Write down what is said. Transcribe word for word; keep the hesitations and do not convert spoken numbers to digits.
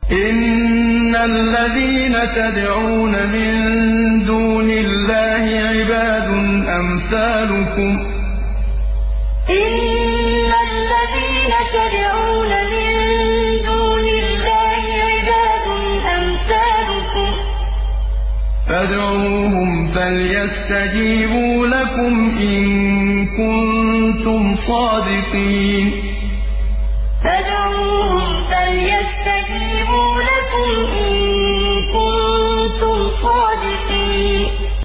إِنَّ الَّذِينَ تَدْعُونَ مِن دُونِ اللَّهِ عِبَادٌ أَمْثَالُكُمْ ۖ فادعوهم فليستجيبوا لكم إن كنتم صادقين.